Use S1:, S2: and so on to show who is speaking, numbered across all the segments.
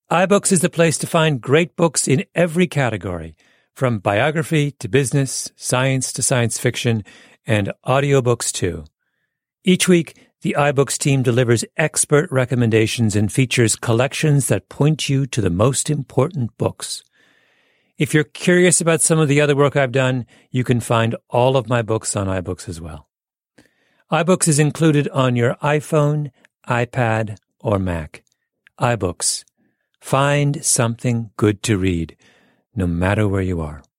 S1: iBooks is the place to find great books in every category, from biography to business, science to science fiction, and audiobooks too. Each week, the iBooks team delivers expert recommendations and features collections that point you to the most important books. If you're curious about some of the other work I've done, you can find all of my books on iBooks as well. iBooks is included on your iPhone, iPad, or Mac. iBooks. Find something good to read, no matter where you are.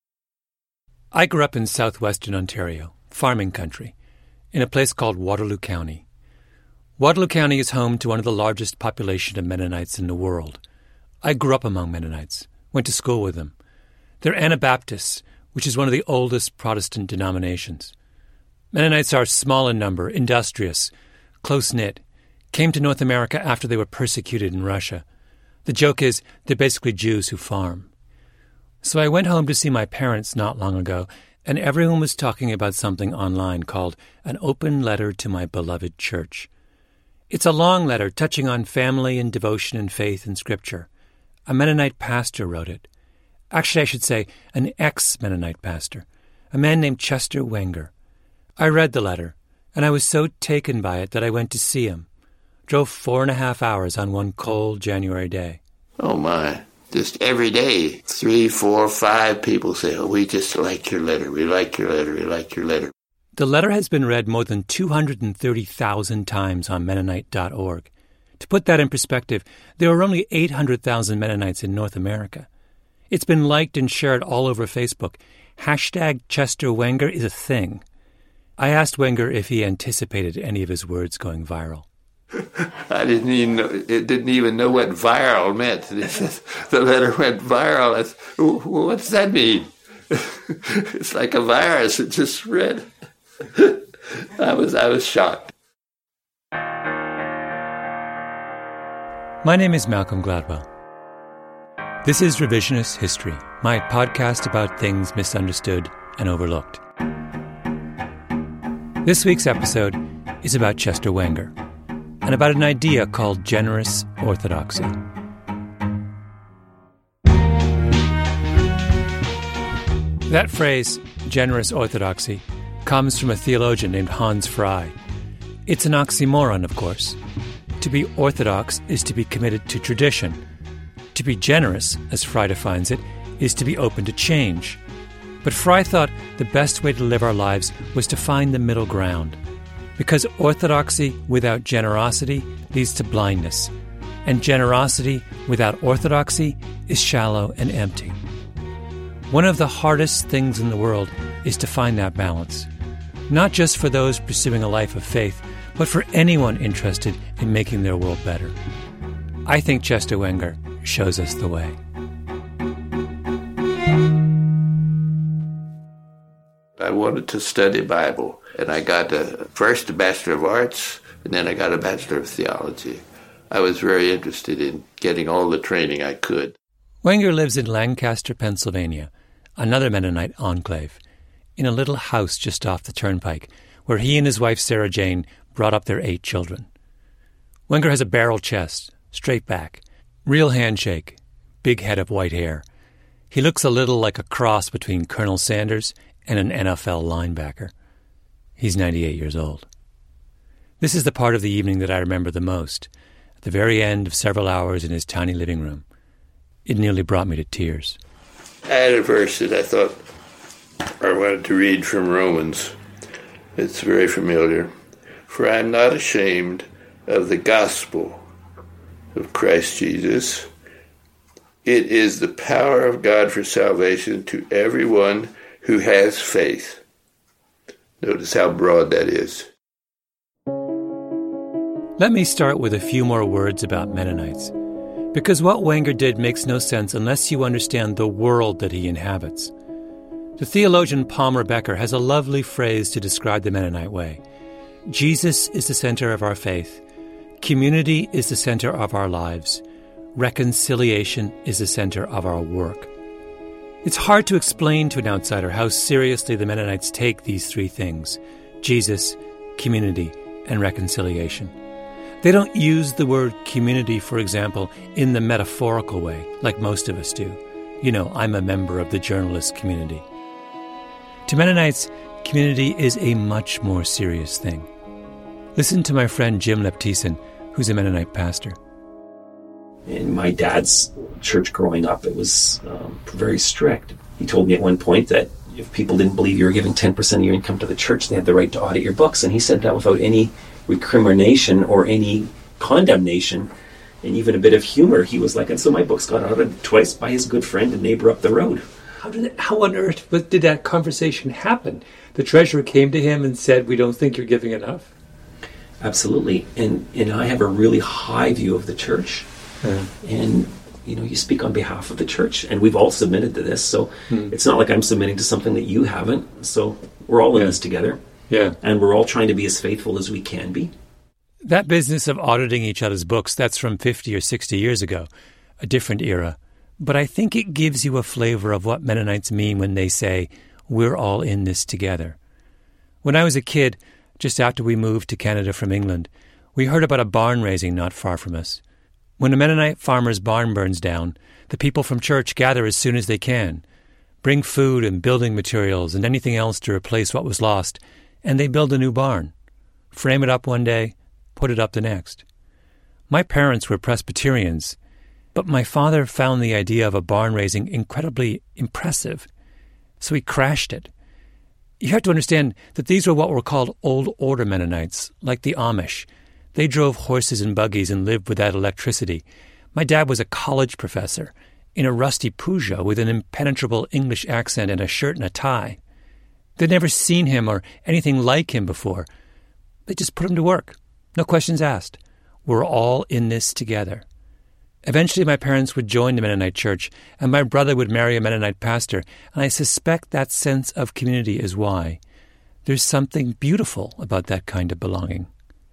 S1: I grew up in southwestern Ontario, farming country, in a place called Waterloo County. Waterloo County is home to one of the largest population of Mennonites in the world. I grew up among Mennonites, went to school with them. They're Anabaptists, which is one of the oldest Protestant denominations. Mennonites are small in number, industrious, close-knit, came to North America after they were persecuted in Russia. The joke is they're basically Jews who farm. So I went home to see my parents not long ago, and everyone was talking about something online called An Open Letter to My Beloved Church. It's a long letter touching on family and devotion and faith and Scripture. A Mennonite pastor wrote it. Actually, I should say an ex-Mennonite pastor, a man named Chester Wenger. I read the letter, and I was so taken by it that I went to see him. Drove 4.5 hours on one cold January day.
S2: Oh, my. Just every day, 3, 4, 5 people say, oh, we just like your letter. We like your letter. We like your letter.
S1: The letter has been read more than 230,000 times on Mennonite.org. To put that in perspective, there are only 800,000 Mennonites in North America. It's been liked and shared all over Facebook. Hashtag Chester Wenger is a thing. I asked Wenger if he anticipated any of his words going viral.
S2: I didn't even know what viral meant. The letter went viral. What does that mean? It's like a virus. It just spread. I was shocked.
S1: My name is Malcolm Gladwell. This is Revisionist History, my podcast about things misunderstood and overlooked. This week's episode is about Chester Wenger and about an idea called generous orthodoxy. That phrase, generous orthodoxy, comes from a theologian named Hans Frei. It's an oxymoron, of course. To be orthodox is to be committed to tradition. To be generous, as Frei defines it, is to be open to change. But Frei thought the best way to live our lives was to find the middle ground. Because orthodoxy without generosity leads to blindness, and generosity without orthodoxy is shallow and empty. One of the hardest things in the world is to find that balance, not just for those pursuing a life of faith, but for anyone interested in making their world better. I think Chester Wenger shows us the way.
S2: I wanted to study Bible, and I got first a Bachelor of Arts, and then I got a Bachelor of Theology. I was very interested in getting all the training I could.
S1: Wenger lives in Lancaster, Pennsylvania, another Mennonite enclave, in a little house just off the turnpike, where he and his wife Sarah Jane brought up their 8 children. Wenger has a barrel chest, straight back, real handshake, big head of white hair. He looks a little like a cross between Colonel Sanders and an NFL linebacker. He's 98 years old. This is the part of the evening that I remember the most, at the very end of several hours in his tiny living room. It nearly brought me to tears.
S2: I had a verse that I thought I wanted to read from Romans. It's very familiar. For I am not ashamed of the gospel of Christ Jesus. It is the power of God for salvation to everyone who has faith. Notice how broad that is.
S1: Let me start with a few more words about Mennonites, because what Wenger did makes no sense unless you understand the world that he inhabits. The theologian Palmer Becker has a lovely phrase to describe the Mennonite way. Jesus is the center of our faith. Community is the center of our lives. Reconciliation is the center of our work. It's hard to explain to an outsider how seriously the Mennonites take these 3 things: Jesus, community, and reconciliation. They don't use the word community, for example, in the metaphorical way, like most of us do. You know, I'm a member of the journalist community. To Mennonites, community is a much more serious thing. Listen to my friend Jim Leptison, who's a Mennonite pastor.
S3: In my dad's church growing up, it was very strict. He told me at one point that if people didn't believe you were giving 10% of your income to the church, they had the right to audit your books. And he said that without any recrimination or any condemnation, and even a bit of humor. He was like, and so my books got audited twice by his good friend and neighbor up the road.
S1: How on earth did that conversation happen? The treasurer came to him and said, we don't think you're giving enough?
S3: Absolutely. And I have a really high view of the church. And, you know, you speak on behalf of the church, and we've all submitted to this. So it's not like I'm submitting to something that you haven't. So we're all in this together.
S1: Yeah.
S3: And we're all trying to be as faithful as we can be.
S1: That business of auditing each other's books, that's from 50 or 60 years ago, a different era. But I think it gives you a flavor of what Mennonites mean when they say, we're all in this together. When I was a kid, just after we moved to Canada from England, we heard about a barn raising not far from us. When a Mennonite farmer's barn burns down, the people from church gather as soon as they can, bring food and building materials and anything else to replace what was lost, and they build a new barn, frame it up one day, put it up the next. My parents were Presbyterians, but my father found the idea of a barn raising incredibly impressive, so he crashed it. You have to understand that these were what were called Old Order Mennonites, like the Amish. They drove horses and buggies and lived without electricity. My dad was a college professor in a rusty Peugeot with an impenetrable English accent and a shirt and a tie. They'd never seen him or anything like him before. They just put him to work. No questions asked. We're all in this together. Eventually my parents would join the Mennonite church, and my brother would marry a Mennonite pastor, and I suspect that sense of community is why. There's something beautiful about that kind of belonging.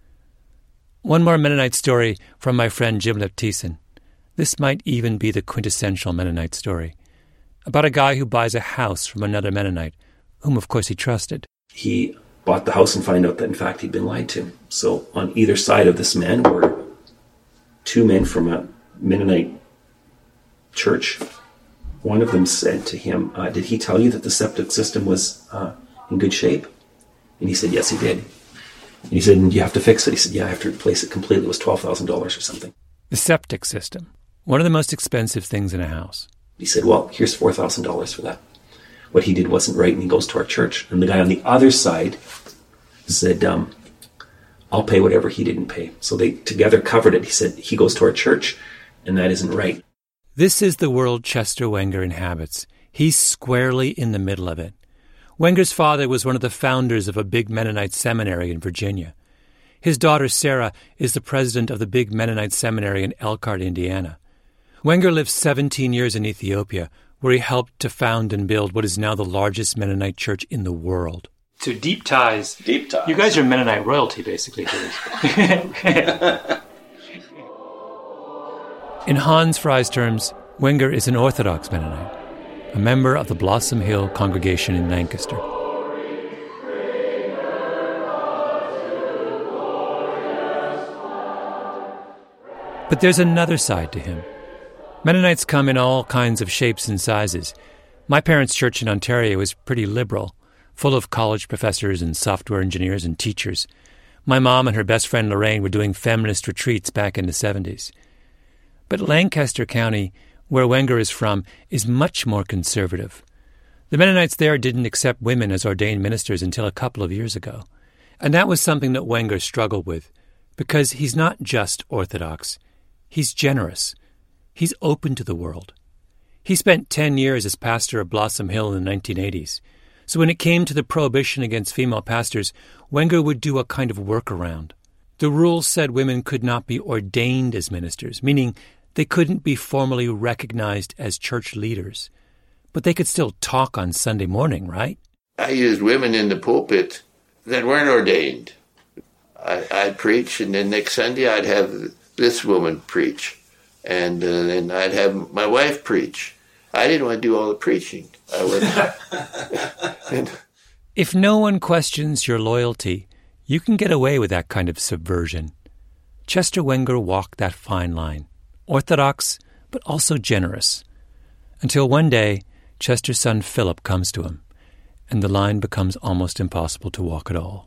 S1: One more Mennonite story from my friend Jim Leptison. This might even be the quintessential Mennonite story. About a guy who buys a house from another Mennonite, whom of course he trusted.
S3: He bought the house and found out that in fact he'd been lied to. So on either side of this man were two men from a Mennonite church. One of them said to him, did he tell you that the septic system was in good shape? And he said, yes, he did. And he said, and you have to fix it. He said, yeah, I have to replace it completely. It was $12,000 or something.
S1: The septic system, one of the most expensive things in a house.
S3: He said, well, here's $4,000 for that. What he did wasn't right, and he goes to our church. And the guy on the other side said, I'll pay whatever he didn't pay. So they together covered it. He said, he goes to our church, and that isn't right.
S1: This is the world Chester Wenger inhabits. He's squarely in the middle of it. Wenger's father was one of the founders of a big Mennonite seminary in Virginia. His daughter Sarah is the president of the big Mennonite seminary in Elkhart, Indiana. Wenger lived 17 years in Ethiopia, where he helped to found and build what is now the largest Mennonite church in the world. So deep ties.
S4: Deep ties.
S1: You guys are Mennonite royalty, basically. In Hans Frey's terms, Wenger is an Orthodox Mennonite, a member of the Blossom Hill congregation in Lancaster. But there's another side to him. Mennonites come in all kinds of shapes and sizes. My parents' church in Ontario is pretty liberal, full of college professors and software engineers and teachers. My mom and her best friend Lorraine were doing feminist retreats back in the 70s. But Lancaster County, where Wenger is from, is much more conservative. The Mennonites there didn't accept women as ordained ministers until a couple of years ago. And that was something that Wenger struggled with, because he's not just Orthodox. He's generous. He's open to the world. He spent 10 years as pastor of Blossom Hill in the 1980s. So when it came to the prohibition against female pastors, Wenger would do a kind of workaround. The rules said women could not be ordained as ministers, meaning they couldn't be formally recognized as church leaders. But they could still talk on Sunday morning, right?
S2: I used women in the pulpit that weren't ordained. I'd preach, and then next Sunday I'd have this woman preach. And then I'd have my wife preach. I didn't want to do all the preaching.
S1: If no one questions your loyalty, you can get away with that kind of subversion. Chester Wenger walked that fine line, orthodox but also generous, until one day Chester's son Philip comes to him, and the line becomes almost impossible to walk at all.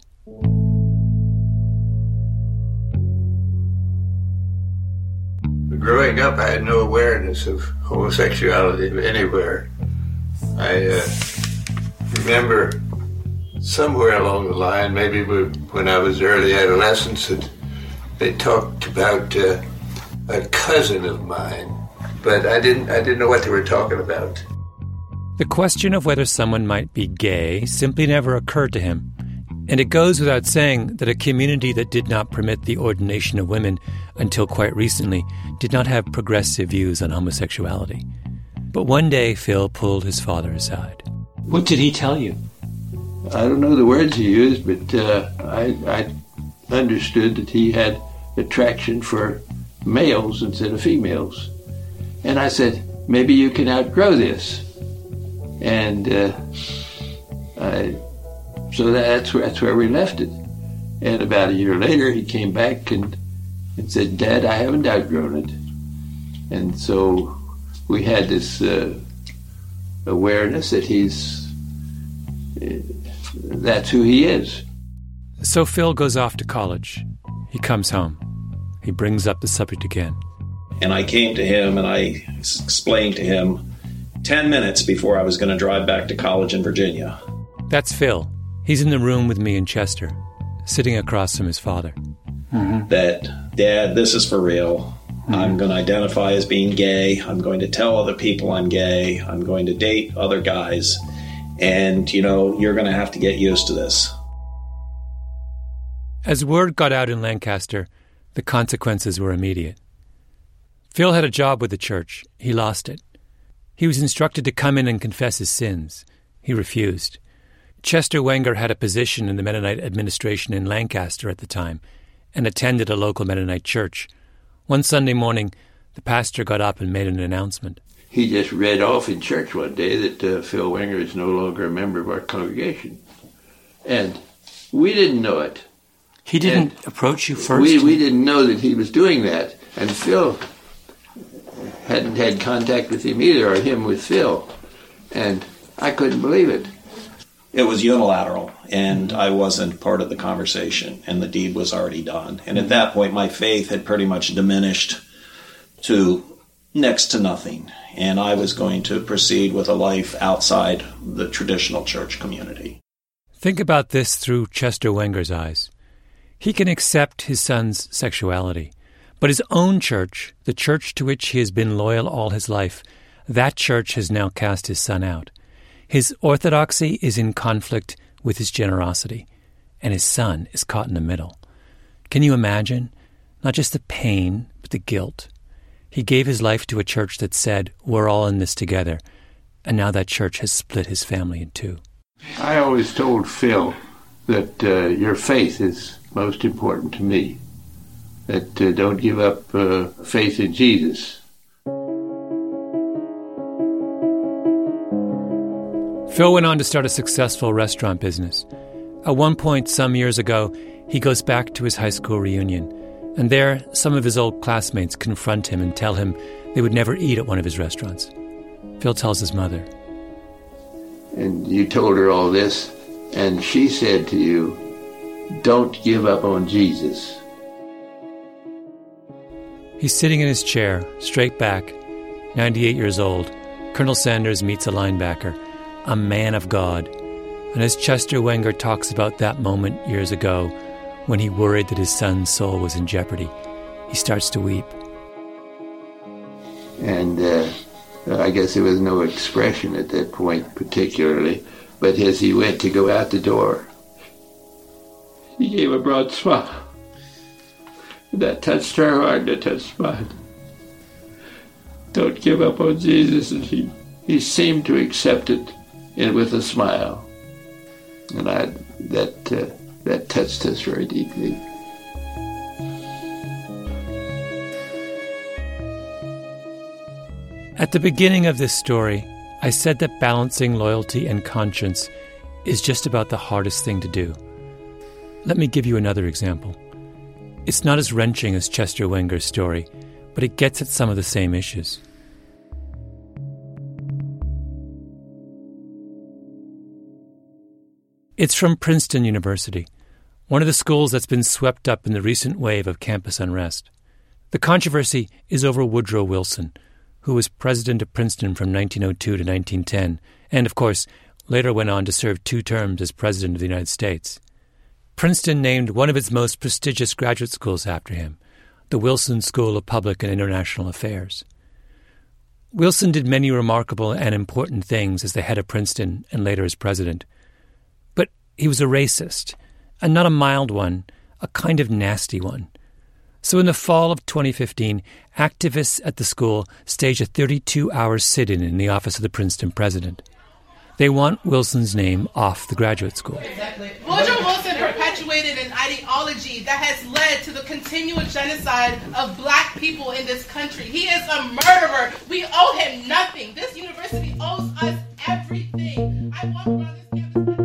S2: Growing up, I had no awareness of homosexuality anywhere. I remember somewhere along the line, maybe when I was early adolescence, that they talked about a cousin of mine, but I didn't know what they were talking about.
S1: The question of whether someone might be gay simply never occurred to him, and it goes without saying that a community that did not permit the ordination of women until quite recently did not have progressive views on homosexuality. But one day Phil pulled his father aside.
S3: What did he tell you?
S2: I don't know the words he used, but I understood that he had attraction for males instead of females. And I said, maybe you can outgrow this. And so that's where we left it. And about a year later, he came back and said, Dad, I haven't outgrown it. And so we had this awareness that that's who he is.
S1: So Phil goes off to college. He comes home. He brings up the subject again.
S3: And I came to him and I explained to him 10 minutes before I was going to drive back to college in Virginia.
S1: That's Phil. He's in the room with me and Chester, sitting across from his father.
S3: Mm-hmm. That, Dad, this is for real. Mm-hmm. I'm going to identify as being gay. I'm going to tell other people I'm gay. I'm going to date other guys. And, you're going to have to get used to this.
S1: As word got out in Lancaster, the consequences were immediate. Phil had a job with the church. He lost it. He was instructed to come in and confess his sins. He refused. Chester Wenger had a position in the Mennonite administration in Lancaster at the time and attended a local Mennonite church. One Sunday morning, the pastor got up and made an announcement.
S2: He just read off in church one day that Phil Wenger is no longer a member of our congregation. And we didn't know it.
S1: He didn't approach you first?
S2: We didn't know that he was doing that. And Phil hadn't had contact with him either, or him with Phil. And I couldn't believe it.
S3: It was unilateral, and I wasn't part of the conversation, and the deed was already done. And at that point, my faith had pretty much diminished to next to nothing, and I was going to proceed with a life outside the traditional church community.
S1: Think about this through Chester Wenger's eyes. He can accept his son's sexuality, but his own church, the church to which he has been loyal all his life, that church has now cast his son out. His orthodoxy is in conflict with his generosity, and his son is caught in the middle. Can you imagine? Not just the pain, but the guilt. He gave his life to a church that said, we're all in this together, and now that church has split his family in two.
S2: I always told Phil that your faith is most important to me, that don't give up faith in Jesus.
S1: Phil went on to start a successful restaurant business. At one point, some years ago, he goes back to his high school reunion, and there, some of his old classmates confront him and tell him they would never eat at one of his restaurants. Phil tells his mother.
S2: And you told her all this, and she said to you, don't give up on Jesus.
S1: He's sitting in his chair, straight back, 98 years old. Colonel Sanders meets a linebacker, a man of God. And as Chester Wenger talks about that moment years ago, when he worried that his son's soul was in jeopardy, he starts to weep.
S2: And I guess there was no expression at that point particularly, but as he went to go out the door, he gave a broad smile. That touched her heart, and it touched mine. Don't give up on Jesus. And he seemed to accept it with a smile. And that touched us very deeply.
S1: At the beginning of this story, I said that balancing loyalty and conscience is just about the hardest thing to do. Let me give you another example. It's not as wrenching as Chester Wenger's story, but it gets at some of the same issues. It's from Princeton University, one of the schools that's been swept up in the recent wave of campus unrest. The controversy is over Woodrow Wilson, who was president of Princeton from 1902 to 1910, and, of course, later went on to serve 2 terms as president of the United States. Princeton named one of its most prestigious graduate schools after him, the Wilson School of Public and International Affairs. Wilson did many remarkable and important things as the head of Princeton and later as president. But he was a racist, and not a mild one, a kind of nasty one. So in the fall of 2015, activists at the school staged a 32-hour sit-in in the office of the Princeton president. They want Wilson's name off the graduate school.
S4: Exactly. Woodrow Wilson perpetuated an ideology that has led to the continual genocide of black people in this country. He is a murderer. We owe him nothing. This university owes us everything. I walk around this campus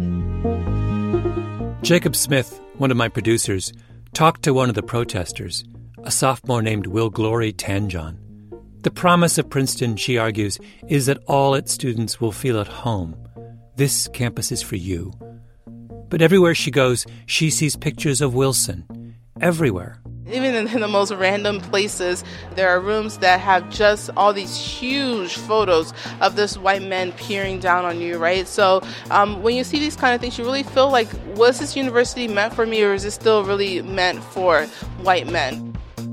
S4: understanding.
S1: Jacob Smith, one of my producers, talked to one of the protesters, a sophomore named Will Glory Tanjon. The promise of Princeton, she argues, is that all its students will feel at home. This campus is for you. But everywhere she goes, she sees pictures of Wilson. Everywhere.
S4: Even in the most random places, there are rooms that have just all these huge photos of this white man peering down on you, right? So when you see these kind of things, you really feel like, was this university meant for me, or is it still really meant for white men?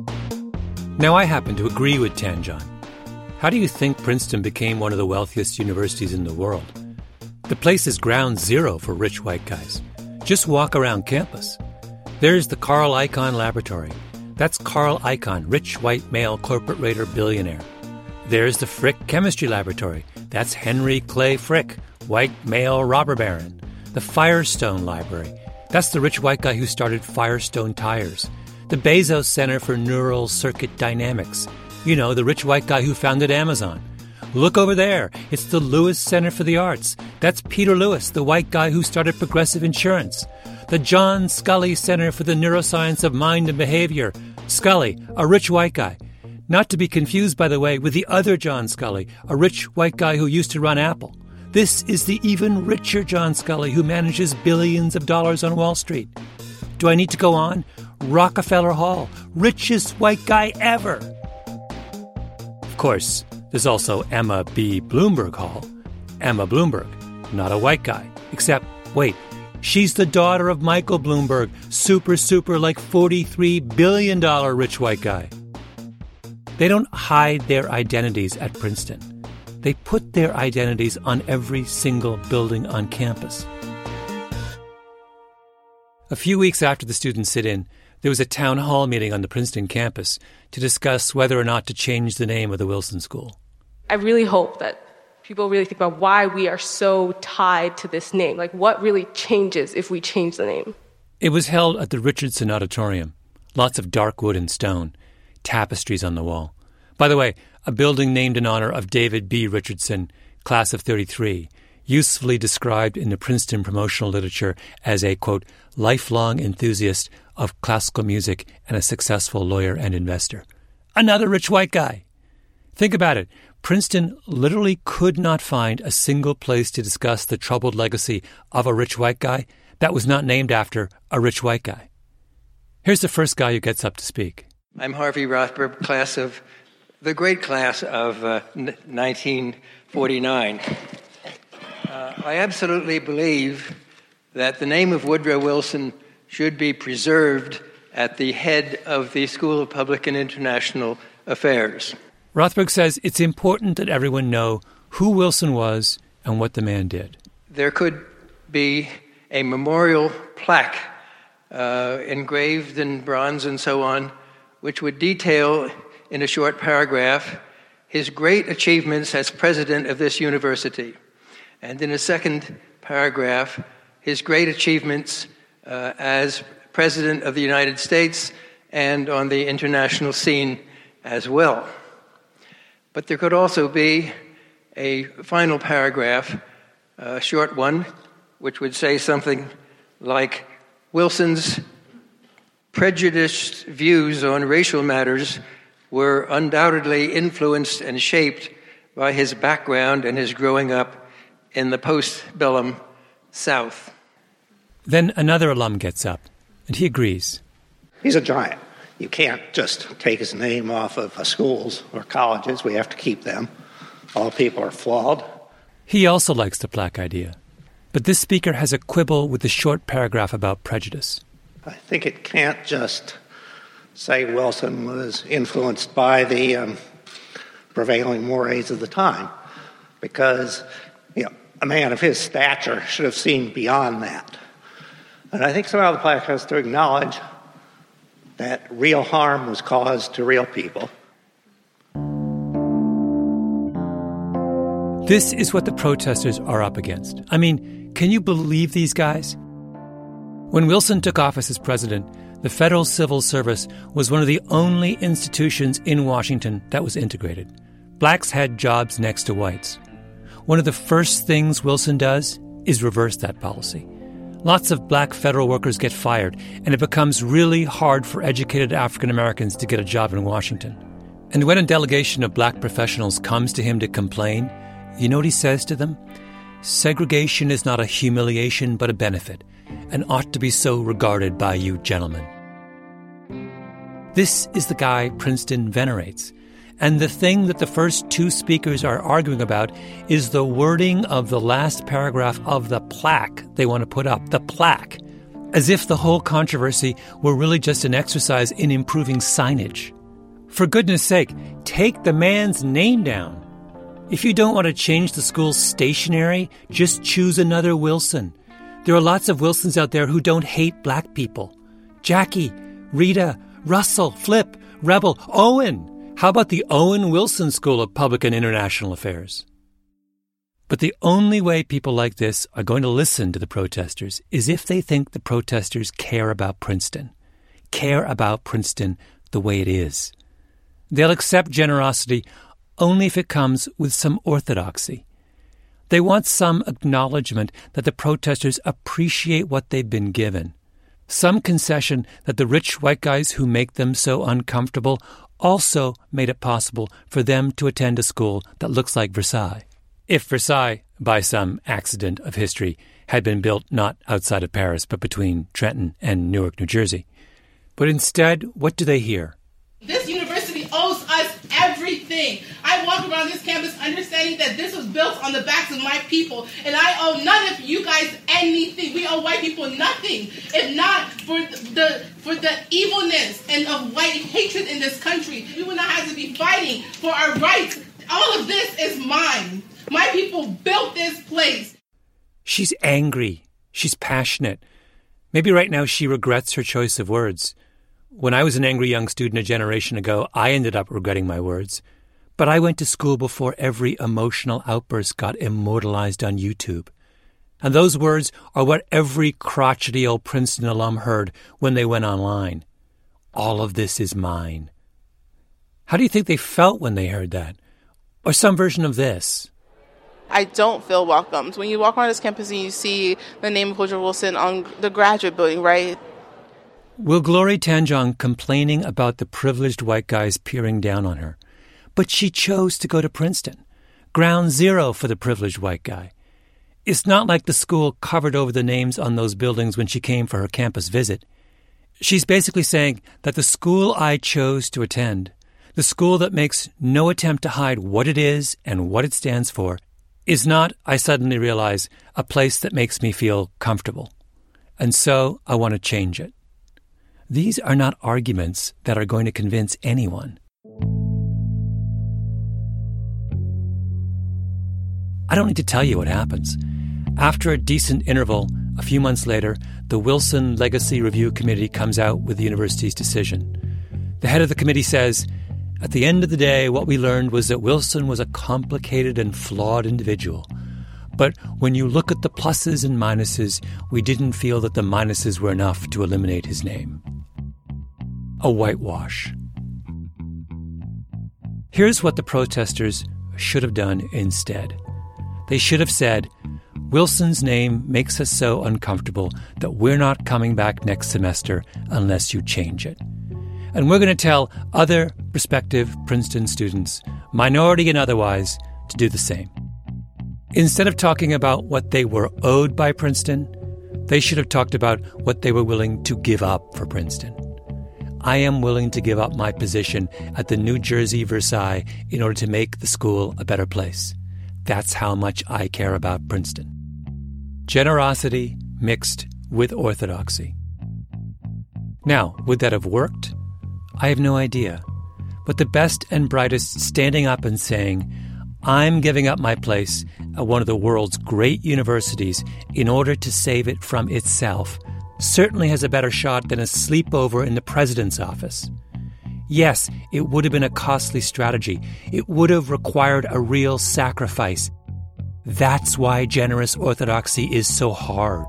S1: Now, I happen to agree with Tanjon. How do you think Princeton became one of the wealthiest universities in the world? The place is ground zero for rich white guys. Just walk around campus. There's the Carl Icahn Laboratory. That's Carl Icahn, rich white male corporate raider billionaire. There's the Frick Chemistry Laboratory. That's Henry Clay Frick, white male robber baron. The Firestone Library. That's the rich white guy who started Firestone Tires. The Bezos Center for Neural Circuit Dynamics. You know, the rich white guy who founded Amazon. Look over there. It's the Lewis Center for the Arts. That's Peter Lewis, the white guy who started Progressive Insurance. The John Scully Center for the Neuroscience of Mind and Behavior. Scully, a rich white guy. Not to be confused, by the way, with the other John Scully, a rich white guy who used to run Apple. This is the even richer John Scully who manages billions of dollars on Wall Street. Do I need to go on? Rockefeller Hall, richest white guy ever. Of course, there's also Emma B. Bloomberg Hall. Emma Bloomberg, not a white guy. Except, wait, she's the daughter of Michael Bloomberg, super like $43 billion rich white guy. They don't hide their identities at Princeton. They put their identities on every single building on campus. A few weeks after the students sit-in, there was a town hall meeting on the Princeton campus to discuss whether or not to change the name of the Wilson School.
S5: I really hope that people really think about why we are so tied to this name. Like, what really changes if we change the name?
S1: It was held at the Richardson Auditorium. Lots of dark wood and stone, tapestries on the wall. By the way, a building named in honor of David B. Richardson, class of 33, usefully described in the Princeton promotional literature as a, quote, lifelong enthusiast of classical music and a successful lawyer and investor. Another rich white guy. Think about it. Princeton literally could not find a single place to discuss the troubled legacy of a rich white guy that was not named after a rich white guy. Here's the first guy who gets up to speak.
S6: I'm Harvey Rothberg, the great class of 1949. I absolutely believe that the name of Woodrow Wilson should be preserved at the head of the School of Public and International Affairs.
S1: Rothberg says it's important that everyone know who Wilson was and what the man did.
S6: There could be a memorial plaque engraved in bronze and so on, which would detail in a short paragraph his great achievements as president of this university. And in a second paragraph, his great achievements as president of the United States and on the international scene as well. But there could also be a final paragraph, a short one, which would say something like Wilson's prejudiced views on racial matters were undoubtedly influenced and shaped by his background and his growing up in the postbellum South.
S1: Then another alum gets up, and he agrees.
S7: He's a giant. You can't just take his name off of schools or colleges. We have to keep them. All people are flawed.
S1: He also likes the plaque idea. But this speaker has a quibble with the short paragraph about prejudice.
S7: I think it can't just say Wilson was influenced by the prevailing mores of the time, because a man of his stature should have seen beyond that. And I think somehow the plaque has to acknowledge that real harm was caused to real people.
S1: This is what the protesters are up against. I mean, can you believe these guys? When Wilson took office as president, the Federal Civil Service was one of the only institutions in Washington that was integrated. Blacks had jobs next to whites. One of the first things Wilson does is reverse that policy. Lots of black federal workers get fired, and it becomes really hard for educated African Americans to get a job in Washington. And when a delegation of black professionals comes to him to complain, you know what he says to them? Segregation is not a humiliation but a benefit, and ought to be so regarded by you gentlemen. This is the guy Princeton venerates. And the thing that the first two speakers are arguing about is the wording of the last paragraph of the plaque they want to put up, the plaque, as if the whole controversy were really just an exercise in improving signage. For goodness sake, take the man's name down. If you don't want to change the school's stationery, just choose another Wilson. There are lots of Wilsons out there who don't hate black people. Jackie, Rita, Russell, Flip, Rebel, Owen. How about the Owen Wilson School of Public and International Affairs? But the only way people like this are going to listen to the protesters is if they think the protesters care about Princeton the way it is. They'll accept generosity only if it comes with some orthodoxy. They want some acknowledgement that the protesters appreciate what they've been given, some concession that the rich white guys who make them so uncomfortable also made it possible for them to attend a school that looks like Versailles. If Versailles, by some accident of history, had been built not outside of Paris but between Trenton and Newark, New Jersey. But instead, what do they hear?
S4: This university owes us everything. I walk around this campus understanding that this was built on the backs of my people, and I owe none of you guys anything. We owe white people nothing, if not for the evilness and of white hatred in this country. We would not have to be fighting for our rights. All of this is mine. My people built this place.
S1: She's angry. She's passionate. Maybe right now she regrets her choice of words. When I was an angry young student a generation ago, I ended up regretting my words. But I went to school before every emotional outburst got immortalized on YouTube. And those words are what every crotchety old Princeton alum heard when they went online. All of this is mine. How do you think they felt when they heard that? Or some version of this?
S4: I don't feel welcomed. When you walk around this campus and you see the name of Woodrow Wilson on the graduate building, right?
S1: Will Glory Tanjong complaining about the privileged white guys peering down on her. But she chose to go to Princeton, ground zero for the privileged white guy. It's not like the school covered over the names on those buildings when she came for her campus visit. She's basically saying that the school I chose to attend, the school that makes no attempt to hide what it is and what it stands for, is not, I suddenly realize, a place that makes me feel comfortable. And so I want to change it. These are not arguments that are going to convince anyone. I don't need to tell you what happens. After a decent interval, a few months later, the Wilson Legacy Review Committee comes out with the university's decision. The head of the committee says, "At the end of the day, what we learned was that Wilson was a complicated and flawed individual. But when you look at the pluses and minuses, we didn't feel that the minuses were enough to eliminate his name." A whitewash. Here's what the protesters should have done instead. They should have said, Wilson's name makes us so uncomfortable that we're not coming back next semester unless you change it. And we're going to tell other prospective Princeton students, minority and otherwise, to do the same. Instead of talking about what they were owed by Princeton, they should have talked about what they were willing to give up for Princeton. I am willing to give up my position at the New Jersey Versailles in order to make the school a better place. That's how much I care about Princeton. Generosity mixed with orthodoxy. Now, would that have worked? I have no idea. But the best and brightest standing up and saying, I'm giving up my place at one of the world's great universities in order to save it from itself certainly has a better shot than a sleepover in the president's office. Yes, it would have been a costly strategy. It would have required a real sacrifice. That's why generous orthodoxy is so hard.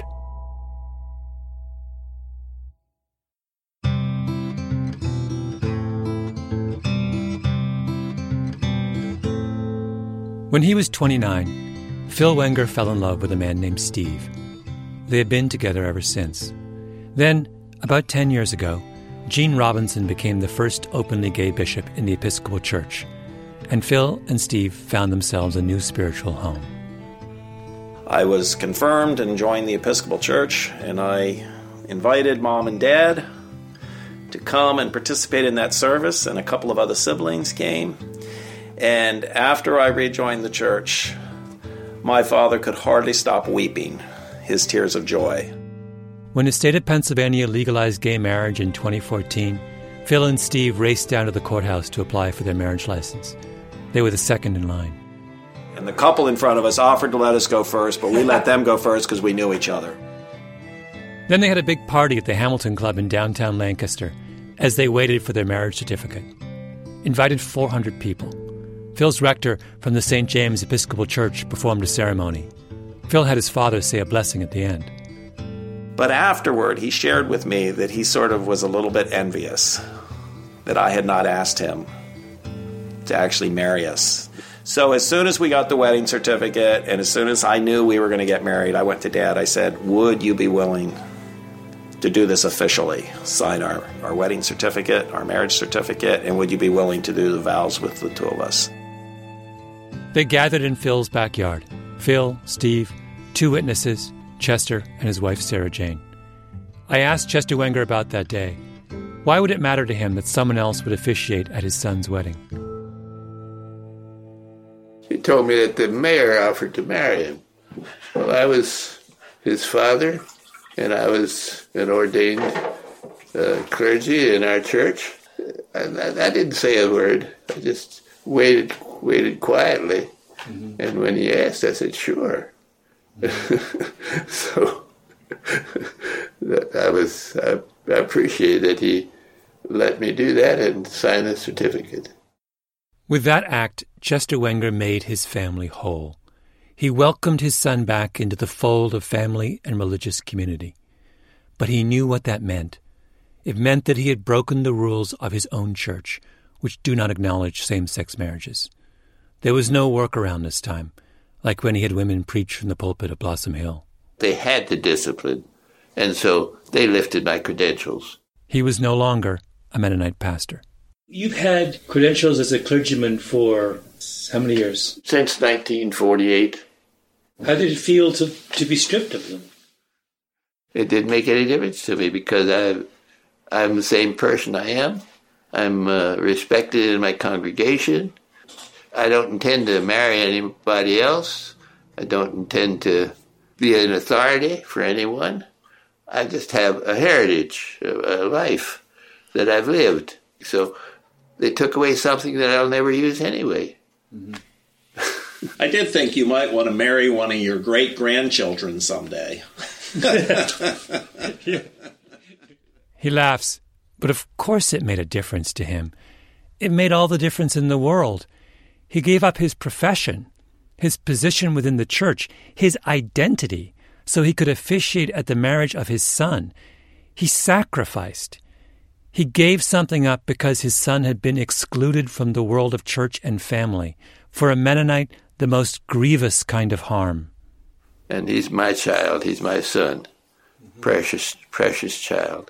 S1: When he was 29, Phil Wenger fell in love with a man named Steve. They had been together ever since. Then, about 10 years ago, Gene Robinson became the first openly gay bishop in the Episcopal Church, and Phil and Steve found themselves a new spiritual home.
S8: I was confirmed and joined the Episcopal Church, and I invited Mom and Dad to come and participate in that service, and a couple of other siblings came. And after I rejoined the church, my father could hardly stop weeping, his tears of joy.
S1: When the state of Pennsylvania legalized gay marriage in 2014, Phil and Steve raced down to the courthouse to apply for their marriage license. They were the second in line.
S8: And the couple in front of us offered to let us go first, but we let them go first because we knew each other.
S1: Then they had a big party at the Hamilton Club in downtown Lancaster as they waited for their marriage certificate. Invited 400 people. Phil's rector from the St. James Episcopal Church performed a ceremony. Phil had his father say a blessing at the end.
S8: But afterward, he shared with me that he sort of was a little bit envious that I had not asked him to actually marry us. So as soon as we got the wedding certificate, and as soon as I knew we were going to get married, I went to Dad. I said, would you be willing to do this officially? Sign our wedding certificate, our marriage certificate, and would you be willing to do the vows with the two of us?
S1: They gathered in Phil's backyard. Phil, Steve, two witnesses, Chester and his wife Sarah Jane. I asked Chester Wenger about that day. Why would it matter to him that someone else would officiate at his son's wedding?
S2: He told me that the mayor offered to marry him. Well, I was his father, and I was an ordained clergy in our church. I didn't say a word. I just waited quietly. Mm-hmm. And when he asked, I said, sure. So I appreciate that he let me do that and sign the certificate.
S1: With that act, Chester Wenger made his family whole. He welcomed his son back into the fold of family and religious community. But he knew what that meant. It meant that he had broken the rules of his own church, which do not acknowledge same-sex marriages. There was no workaround this time, like when he had women preach from the pulpit at Blossom Hill.
S2: They had the discipline, and so they lifted my credentials.
S1: He was no longer a Mennonite pastor.
S9: You've had credentials as a clergyman for how many years?
S2: Since 1948.
S9: How did it feel to be stripped of them?
S2: It didn't make any difference to me because I'm the same person I am. I'm respected in my congregation. I don't intend to marry anybody else. I don't intend to be an authority for anyone. I just have a heritage, a life that I've lived. So they took away something that I'll never use anyway.
S8: Mm-hmm. I did think you might want to marry one of your great-grandchildren someday.
S1: He laughs, but of course it made a difference to him. It made all the difference in the world. He gave up his profession, his position within the church, his identity, so he could officiate at the marriage of his son. He sacrificed. He gave something up because his son had been excluded from the world of church and family, for a Mennonite, the most grievous kind of harm.
S2: And he's my child. He's my son. Precious, precious child.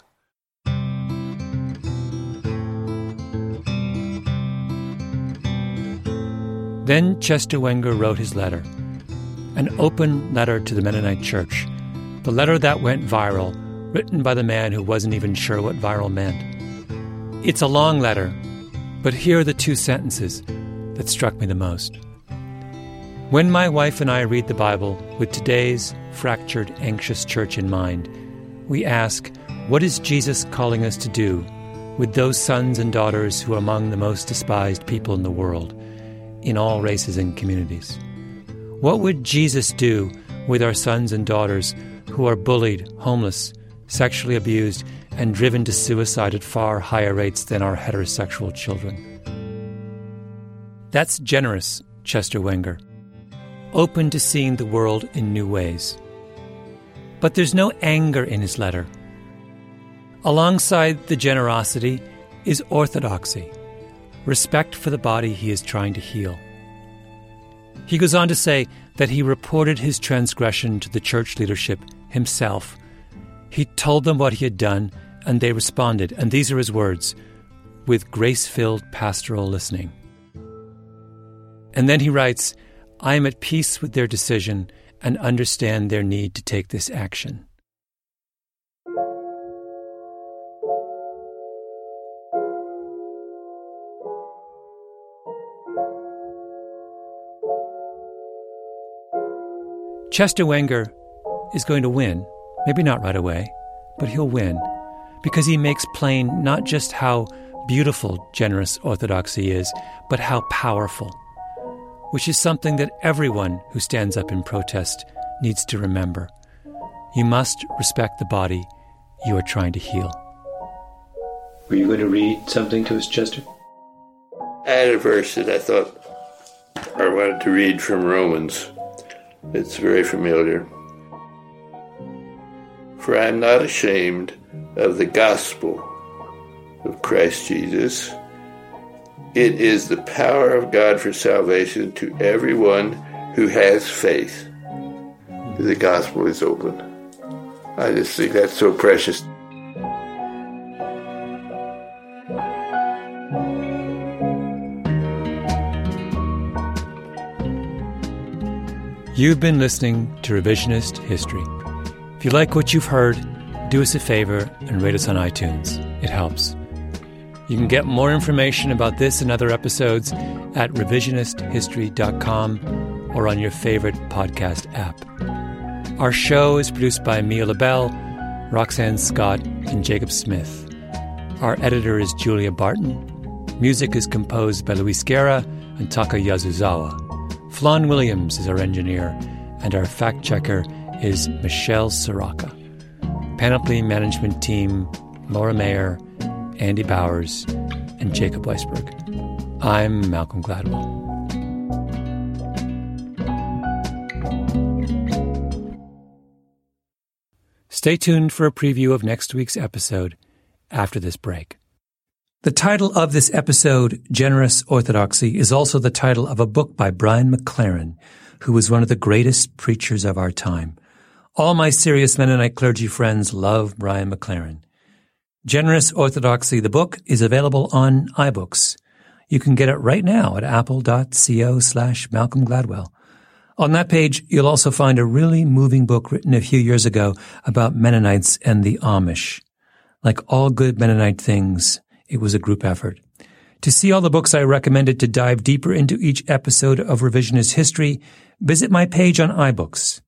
S1: Then Chester Wenger wrote his letter, an open letter to the Mennonite Church, the letter that went viral, written by the man who wasn't even sure what viral meant. It's a long letter, but here are the 2 sentences that struck me the most. When my wife and I read the Bible with today's fractured, anxious church in mind, we ask, what is Jesus calling us to do with those sons and daughters who are among the most despised people in the world, in all races and communities? What would Jesus do with our sons and daughters who are bullied, homeless, sexually abused, and driven to suicide at far higher rates than our heterosexual children? That's generous, Chester Wenger, open to seeing the world in new ways. But there's no anger in his letter. Alongside the generosity is orthodoxy, respect for the body he is trying to heal. He goes on to say that he reported his transgression to the church leadership himself. He told them what he had done, and they responded, and these are his words, with grace-filled pastoral listening. And then he writes, I am at peace with their decision and understand their need to take this action. Chester Wenger is going to win, maybe not right away, but he'll win, because he makes plain not just how beautiful generous orthodoxy is, but how powerful, which is something that everyone who stands up in protest needs to remember. You must respect the body you are trying to heal.
S9: Were you going to read something to us, Chester?
S2: I had a verse that I thought I wanted to read from Romans. It's very familiar. For I am not ashamed of the gospel of Christ Jesus. It is the power of God for salvation to everyone who has faith. The gospel is open. I just think that's so precious.
S1: You've been listening to Revisionist History. If you like what you've heard, do us a favor and rate us on iTunes. It helps. You can get more information about this and other episodes at revisionisthistory.com or on your favorite podcast app. Our show is produced by Mia LaBelle, Roxanne Scott, and Jacob Smith. Our editor is Julia Barton. Music is composed by Luis Guerra and Taka Yasuzawa. Flan Williams is our engineer, and our fact-checker is Michelle Soraka. Panoply Management Team, Laura Mayer, Andy Bowers, and Jacob Weisberg. I'm Malcolm Gladwell. Stay tuned for a preview of next week's episode after this break. The title of this episode, Generous Orthodoxy, is also the title of a book by Brian McLaren, who was one of the greatest preachers of our time. All my serious Mennonite clergy friends love Brian McLaren. Generous Orthodoxy, the book, is available on iBooks. You can get it right now at apple.co/Malcolm Gladwell. On that page, you'll also find a really moving book written a few years ago about Mennonites and the Amish. Like all good Mennonite things, it was a group effort. To see all the books I recommended to dive deeper into each episode of Revisionist History, visit my page on iBooks,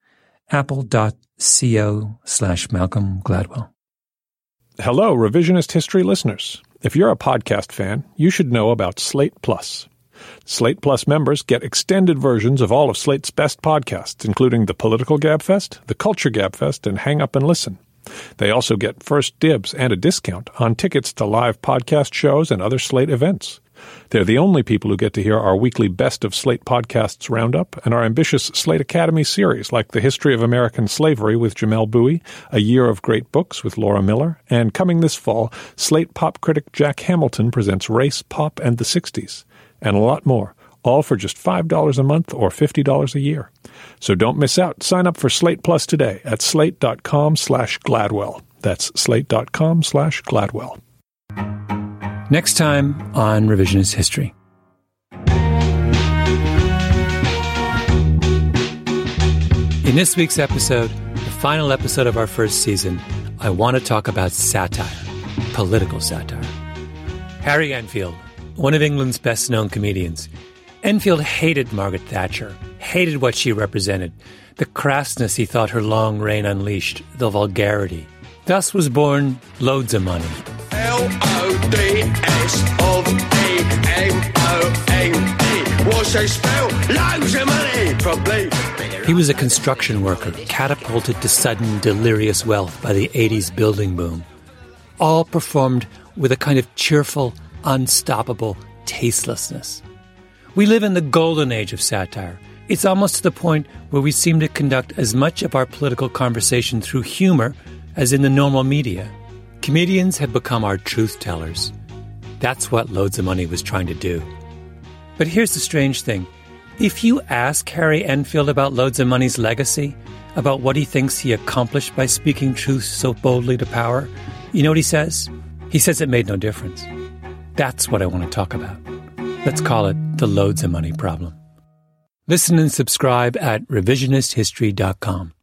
S1: apple.co/Malcolm Gladwell.
S10: Hello, Revisionist History listeners. If you're a podcast fan, you should know about Slate Plus. Slate Plus members get extended versions of all of Slate's best podcasts, including the Political Gabfest, the Culture Gabfest, and Hang Up and Listen. They also get first dibs and a discount on tickets to live podcast shows and other Slate events. They're the only people who get to hear our weekly Best of Slate Podcasts roundup and our ambitious Slate Academy series like The History of American Slavery with Jamel Bowie, A Year of Great Books with Laura Miller, and coming this fall, Slate pop critic Jack Hamilton presents Race, Pop, and the 60s, and a lot more, all for just $5 a month or $50 a year. So don't miss out. Sign up for Slate Plus today at slate.com/Gladwell. That's slate.com/Gladwell.
S1: Next time on Revisionist History. In this week's episode, the final episode of our first season, I want to talk about satire, political satire. Harry Enfield, one of England's best-known comedians. Enfield hated Margaret Thatcher, hated what she represented, the crassness he thought her long reign unleashed, the vulgarity. Thus was born Loads of Money. LODSOVEMONE. What's they spell? Loads of money, probably. He was a construction worker, catapulted to sudden, delirious wealth by the 80s building boom. All performed with a kind of cheerful, unstoppable tastelessness. We live in the golden age of satire. It's almost to the point where we seem to conduct as much of our political conversation through humor as in the normal media. Comedians have become our truth tellers. That's what Loads of Money was trying to do. But here's the strange thing. If you ask Harry Enfield about Loads of Money's legacy, about what he thinks he accomplished by speaking truth so boldly to power, you know what he says? He says it made no difference. That's what I want to talk about. Let's call it the Loads of Money problem. Listen and subscribe at revisionisthistory.com.